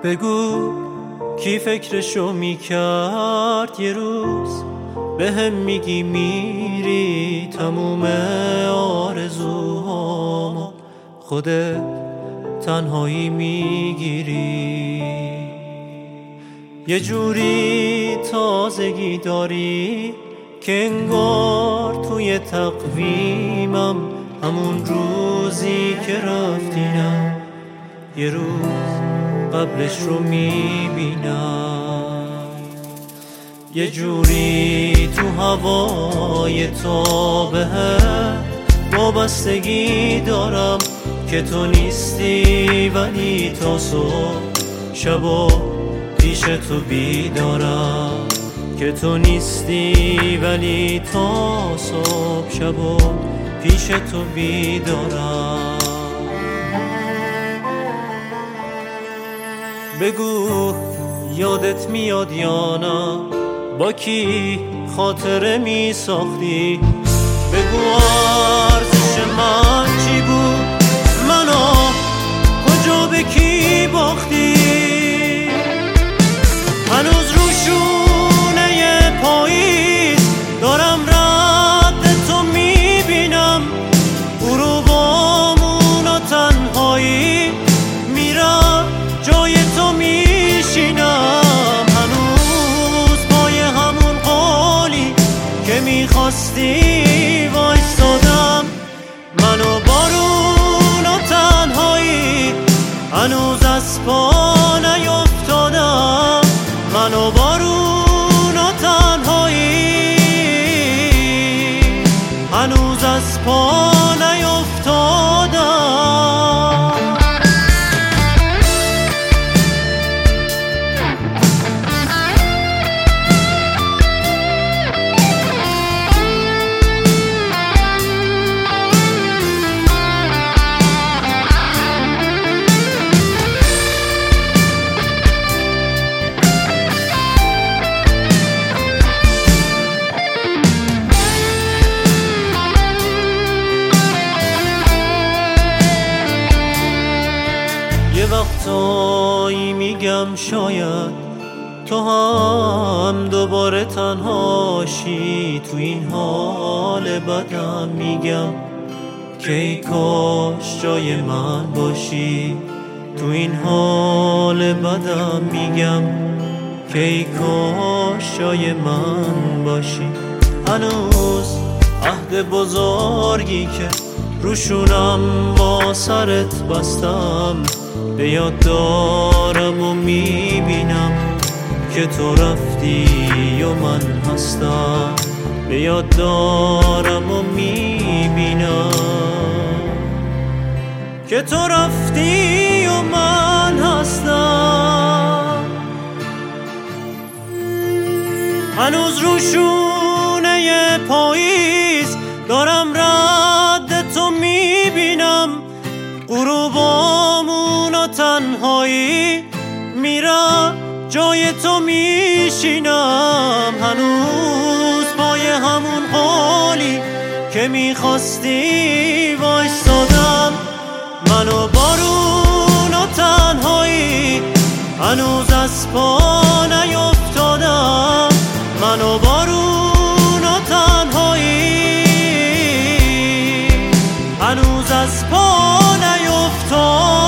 بگو کی فکرشو میکرد یه روز به هم میگی میری تموم آرزوهامو خودت تنهایی میگیری. یه جوری تازگی داری که انگار توی تقویمم همون روزی که رفتینم یه روز قبلش رو میبینم. یه جوری تو هوای تابه وابستگی دارم که تو نیستی ولی تا صبح شبا پیش تو بیدارم، که تو نیستی ولی تا صبح شبا پیش تو بیدارم. بگو یادت میاد یا نه با کی خاطره می ساختی، بگو ارزش من چی بود، منو کجا به کی باختی. هنوز رو شونه پاییز دارم رد تو میبینم، غروبامون و تنهایی میرم جای تو میشینم. هنوز پای همون قولی که میخواستی وایستادم، منو بارون و تنهایی هنوز از پا نیفتادم، منو بارون و تنهایی هنوز از پا نیفتادم. یه وقتایی میگم شاید تو هم دوباره تنهاشی تو این حال بدم، میگم که ای کاش جای من باشی تو این حال بدم، میگم که ای کاش جای من باشی. هنوز عهد بزرگی که روشونم با سرت بستم به یاد دارم و میبینم که تو رفتی و من هستم، به یاد دارم و میبینم که تو رفتی و من هستم. هنوز رو شونه پاییز دارم رد تو میبینم، غروبامون و تنهایی میرم جای تو میشینم. هنوز پای همون قولی که میخواستی وایستادم، منو بارون و تنهایی هنوز از پا نیفتادم، منو بارون و تنهایی هنوز از پا نیفتادم.